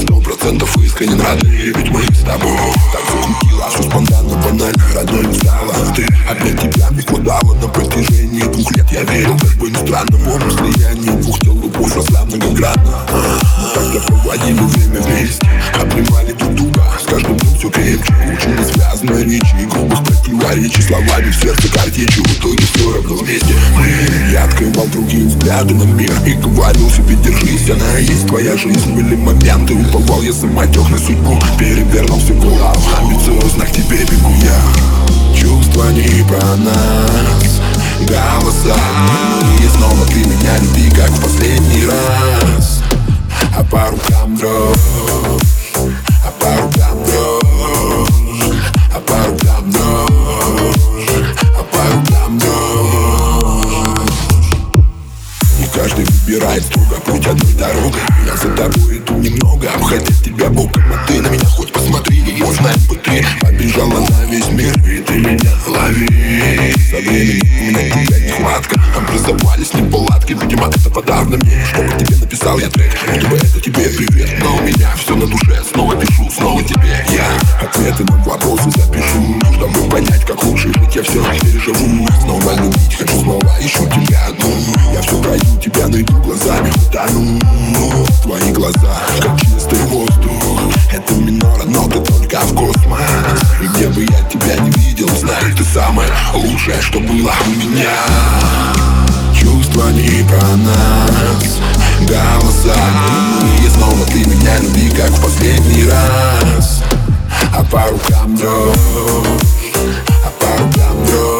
100% искренен, родные, ведь мы с тобой. Так закрутила, все спонтанно, банально, родной не стало. Ты опять тебя не хватало на протяжении 2 лет. Я верил, как бы ни странно, в общем слиянии 2 тел любовь росла многократно. Тогда проводили время вместе, обнимали друг друга, с каждым днем все крепче. Учили связанной речи и грубых противоречий, словами в сердце картечью. В итоге все равно вместе мы. Я открывал другие взгляды на мир и говорил себе: держись, она есть твоя жизнь. Были моменты, уповал я самотек на судьбу, перевернул всю голову, амбициозно к тебе бегу я. Чувства не про нас, голоса и снова ты меня люби, как в последний раз. А по рукам дрожь, а по рукам дрожь, а по рукам дрожь, а по рукам дрожь. И каждый выбирает строго путь одной дорогой. Я за тобой иду немного, обходя тебя боком, а ты на меня хоть посмотри. Узнать бы ты побежала на весь мир, и ты меня лови. Со временем у меня тебя нехватка, образовались неполадки. Видимо, это подавно мне, чтобы тебе написал я трек, чтобы это тебе привет. Но у меня все на душе, снова пишу, снова тебе я ответы на вопросы запишу, чтобы понять, как лучше жить. Я все переживу, снова любить хочу, снова ищу тебя одну. Я все пройду, тебя найду, глазами утону. Твои глаза, как чистый воздух, это минора, но ты только в космос. И где бы я тебя не видел, знай, ты самое лучшее, что было у меня. Чувства не про нас, голоса и снова ты меня люби, как в последний раз. А по рукам дрожь, а по рукам дрожь.